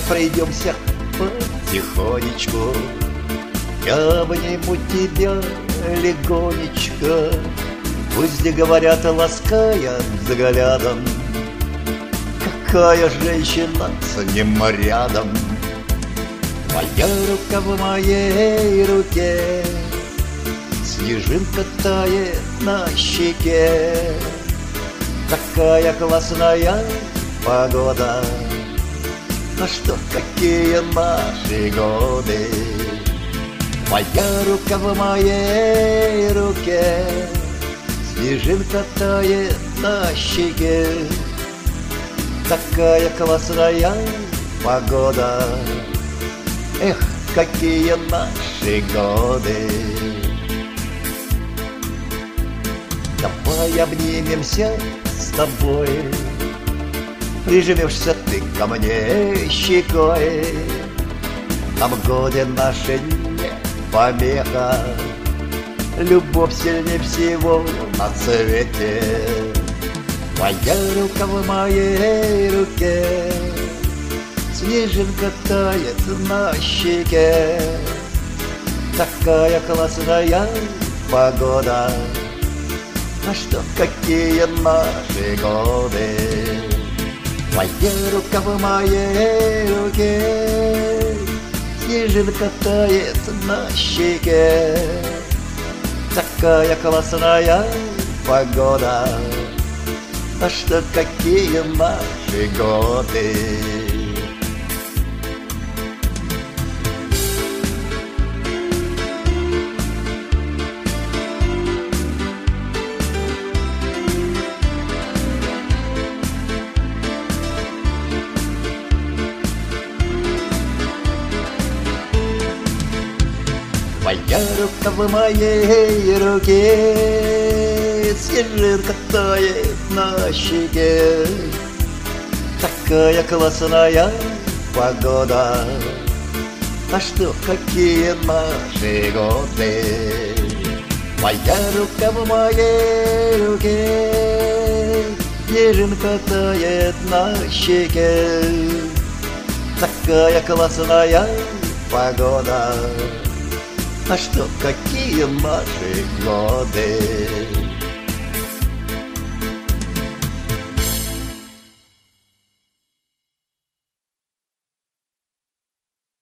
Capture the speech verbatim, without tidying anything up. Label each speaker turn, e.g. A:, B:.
A: пройдемся потихонечку, я обниму тебя легонечко. Пусть говорят, лаская взглядом, какая женщина с ним рядом. Твоя рука в моей руке, снежинка тает на щеке. Такая классная погода, а что, какие наши годы. Твоя рука в моей руке, снежинка тает на щеке. Такая классная погода, эх, какие наши годы. Давай обнимемся с тобой, прижмешься ты ко мне щекой. Нам годы наши не помеха, любовь сильнее всего на свете. Твоя рука в моей руке, снежинка тает на щеке. Такая классная погода, а что, какие наши годы. Твоя рука в моей руке, снежинка тает на щеке. Такая классная погода, а что, какие наши годы. Твоя рука в моей руке, снежинка тает на щеке. Такая классная погода, а что, какие наши годы. Твоя рука в моей руке, снежинка тает на щеке. Такая классная погода, а что, какие наши годы.